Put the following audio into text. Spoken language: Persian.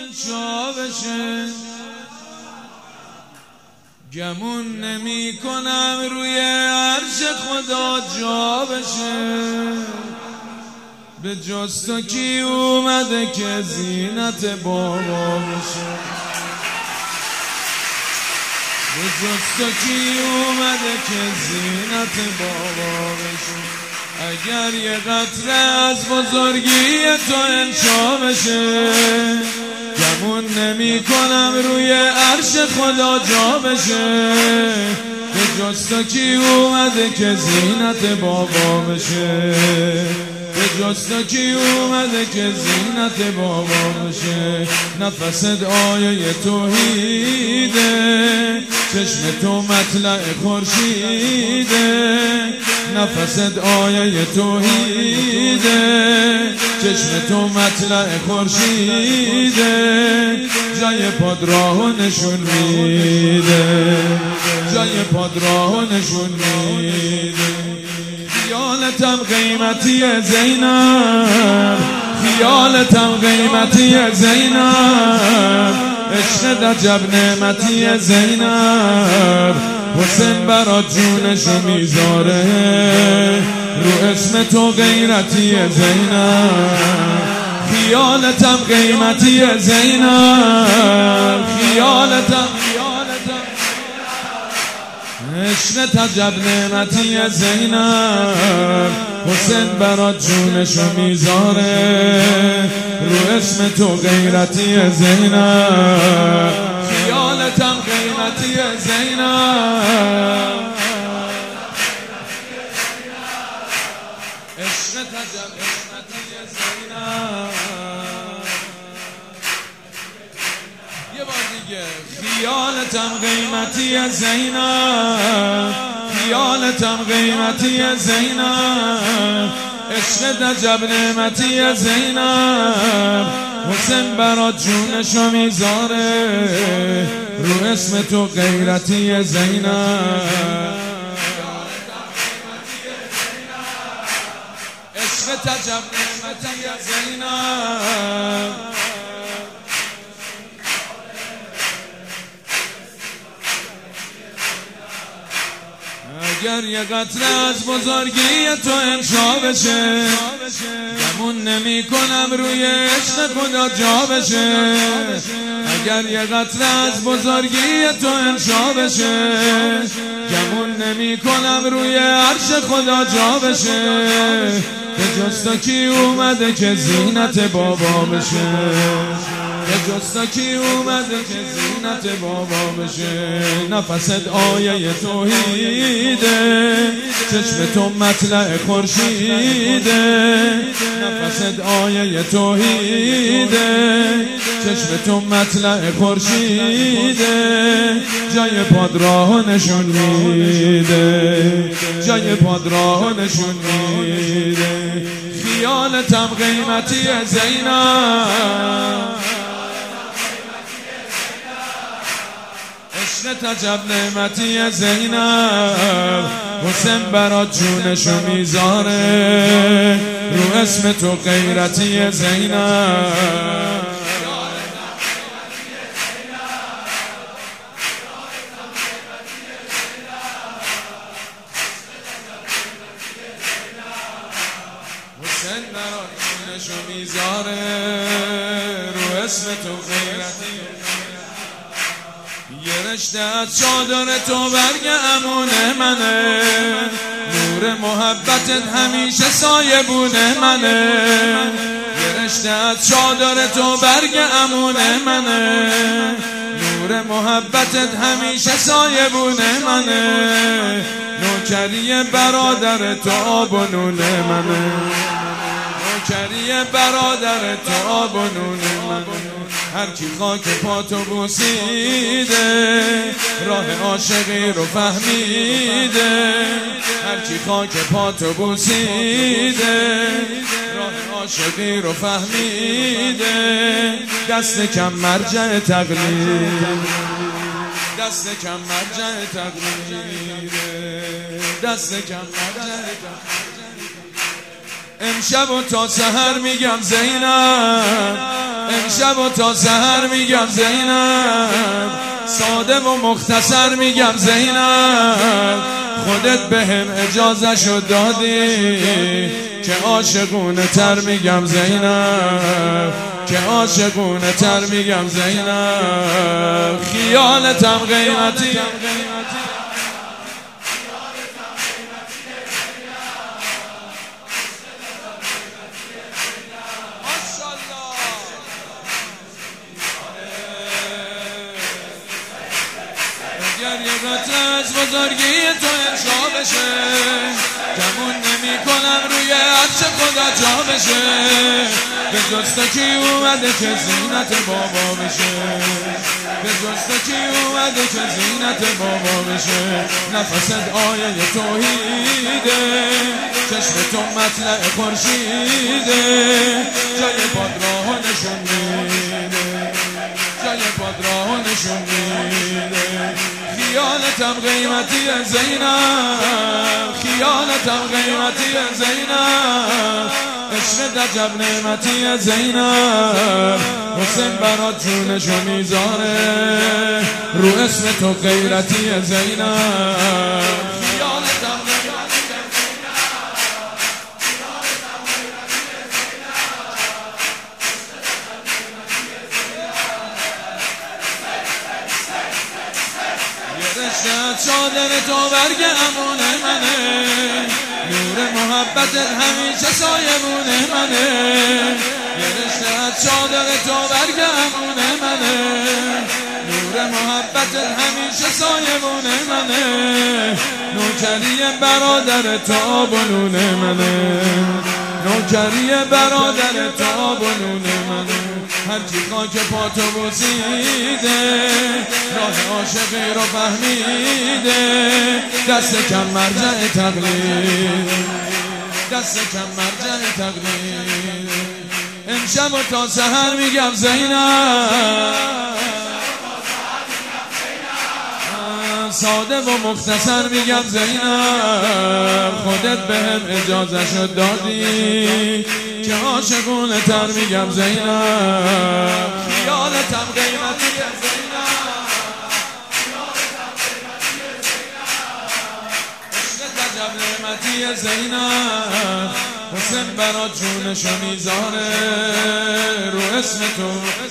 انشا بشه، گمون نمی کنم روی عرش خدا جا بشه. به جز تو کی اومده که زینت بابا بشه؟ به جز تو کی اومده که زینت بابا بشه؟ اگر یه قطره از بزرگی تو انشا بشه، گمون نمی کنم روی عرش خدا جا بشه. به جز تو کی اومده که زینت بابا بشه؟ به جز تو کی اومده که زینت بابا بشه؟ نفست آیه توحیده، چشم تو مطلع خورشیده. نفست آیه توحیده، چشم تو مطلع خورشیده. جای پاد راهو نشون میده، جای پاد راهو نشون میده. خیالتم قیمتی زینب، خیالتم قیمتی زینب. عشق عجب نعمتی زینب. حسین برات جونشو میذاره، رو اسم تو غیرتی زینب. خیالتم قیمتی زینب، خیالتم عشق عجب نعمتی زینب. حسین برات جونشو میذاره، رو اسم تو غیرتی زینب. خیالتم قیمتی زینب، عشق عجب نعمتی زینب. یه بار دیگه. خیالتم قیمتی زینب، خیالتم قیمتی زینب. عشق عجب نعمتی زینب. حسین برات جونشو میذاره، رو اسم تو غیرتی زینب. عشق عجب نعمتی زینب. اگر یه قطره از بزرگی تو انشا بشه، گمون نمی کنم روی عشق خدا جا بشه. اگر یه قطره از بزرگی تو انشا بشه، گمون نمی کنم روی عرش خدا جا بشه. به جز تو کی اومده که زینت بابا بشه؟ به جز تو کی اومده که زینت بابا بشه؟ نفست آیه توحیده، چشم تو مطلع خورشیده. نفست آیه توحیده، چشم تو مطلع خورشیده. جای پاد راهو نشون میده، جای پاد راهو نشون میده. خیالتم قیمتی زینب، عشق عجب نعمتی زینب. حسین برات جونشو میذاره، رو اسم تو غیرتی زینب. حسین برات جونشو میذاره، رو اسم تو غیرتی. یه رشته از چادر تو برگ امون منه، نور محبتت همیشه سایبون منه. یه رشته از چادر تو برگ امون منه، نور محبتت همیشه سایبون منه. نوکری برادر تو آب و نون منه، نوکری برادر تو آب و نون منه. هر کی خاک پاتو بوسیده، راه عاشقی رو فهمیده. هر کی خاک پاتو بوسیده، راه عاشقی رو فهمیده. دست کم مرجع تقلید، دست کم مرجع تقلید، دست کم مرجع تقلید. امشب و تا سحر میگم زینب، امشب و تا سحر میگم زینب، ساده و مختصر میگم زینب، خودت بهم اجازه‌شو دادی که عاشقونه تر میگم زینب، که عاشقونه تر میگم زینب، خیالتم قیمتی اگر یه قطره از بزرگی تو انشا بشه، گمون نمی کنم روی عرش خدا جا بشه، به جز تو کی اومده که زینت بابا بشه، به جز تو کی اومده که زینت بابا بشه، نفست آیه توحیده، چشم تو مطلع خورشیده، جای پاد راهو نشون میده، جای پاد راهو نشون میده، خیالتم قیمتی زینب، خیالتم قیمتی زینب، عشق عجب نعمتی زینب، حسین برات جونشو میذاره رو اسم تو غیرتی زینب، خیالتم قیمتی چادر تو برگ امون منه، نور محبت همیشه سایمون منه، یه رشته چادر تو برگ امون منه، نور محبت همیشه سایمون منه، نوکری برادر تا بنون منه، نوکری برادر تا بنون منه، هرچی خاک پاتو بوسیده، راه عاشقی رو فهمیده، دست کم مرجع تقلید، دست کم مرجع تقلید، امشب و تا سحر میگم زینب، ساده و مختصر میگم زینب، خودت بهم اجازه‌شو دادی که عاشقونه تر میگم زینب، خیالتم قیمتی زینب، عشقت عجب نعمتی زینب، حسین برات جونشو میذاره رو اسم تو